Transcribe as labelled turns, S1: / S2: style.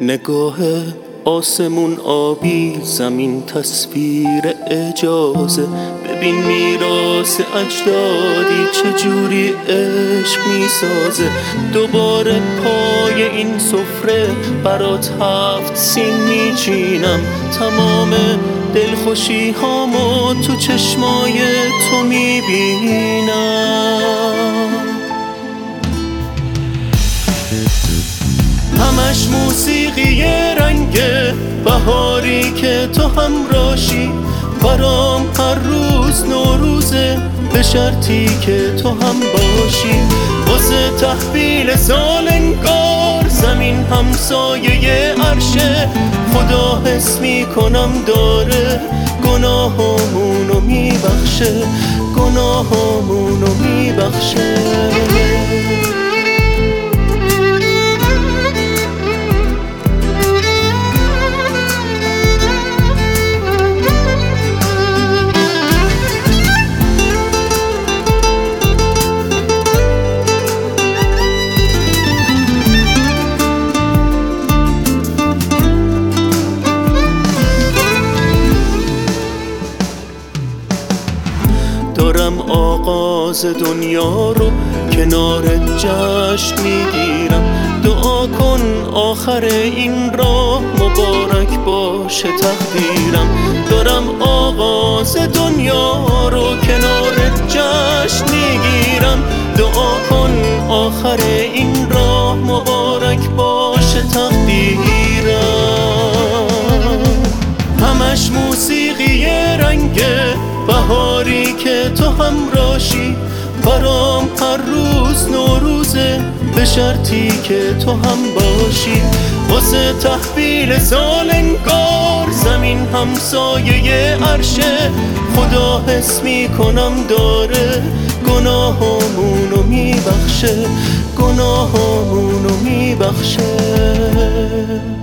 S1: نگاه آسمون آبی، زمین تصویر اجازه. ببین میراث اجدادی چجوری عشق میسازه. دوباره پای این سفره برات 7 سین میچینم. تمام دلخوشی هامو تو چشمای تو میبینم. همش موسیقی رنگ بهاری که تو همراشی. برام هر روز نوروزه به شرطی که تو هم باشی. واسه تحویل سال انگار زمین همسایه عرشه. خدا حس میکنم داره گناهامونو میبخشه، گناهامونو میبخشه. دارم آغاز دنیا رو کنار جشن میگیرم. دعا کن آخر این راه مبارک باشه تقدیرم. دارم آغاز دنیا رو کنار جشن میگیرم. دعا کن آخر این راه مبارک باشه تقدیرم. همش موسیقی رنگ بهاری که تو همراشی. برام هر روز نوروزه به شرطی که تو هم باشی. واسه تحویل سال انگار زمین همسایه عرشه. خدا حس میکنم داره گناهامونو میبخشه، گناهامونو میبخشه.